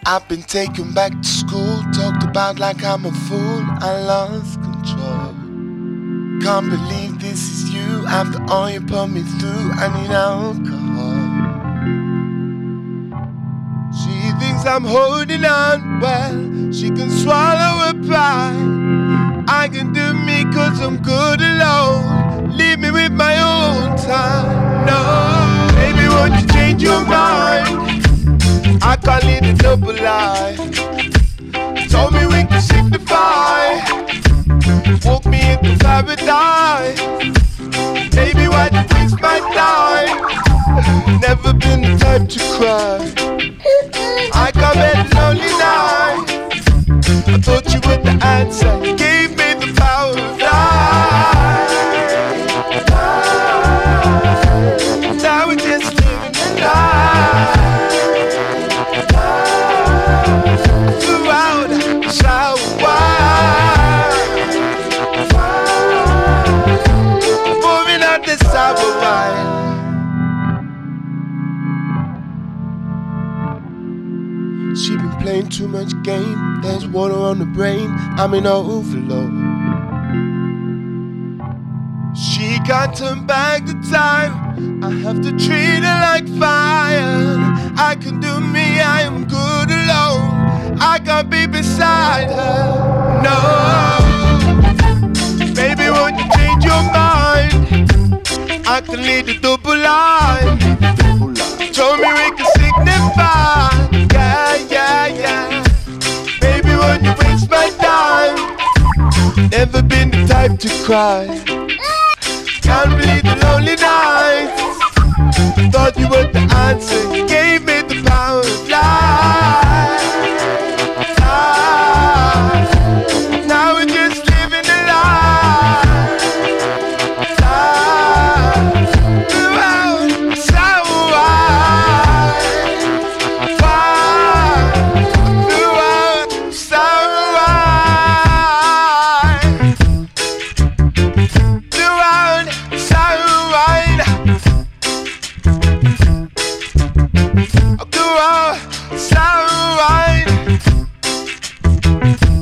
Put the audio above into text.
I've been taken back to school, talked about like I'm a fool. I lost control. Can't believe this is you. After all you put me through, I need alcohol. She thinks I'm holding on well. She can swallow a pride. I can do me cause I'm good alone. Leave me with my own time. No, baby, won't you change your mind? I can't lead a double life. Told me we can signify. Walk me into paradise. Baby, why'd you waste my time? Never been the type to cry. I can't bear the lonely night. I thought you were the answer. You gave me the power of life. Now we're just living the life. Throughout the shower wine. Moving out the sour wine. She been playing too much game. There's water on the brain. I'm in overload. She can't turn back the time. I have to treat her like fire. I can do me, I am good alone. I can't be beside her. No, baby, won't you change your mind? I can lead a double life. Show me we can signify. Yeah. Baby, won't you waste my time? Never been the type to cry. Can't believe the lonely nights. Thought you were the answer. You gave me the power of life. Now we're just living a life. Throughout sour wine. Throughout sour wine. Throughout sour wine. Go out, sour wine.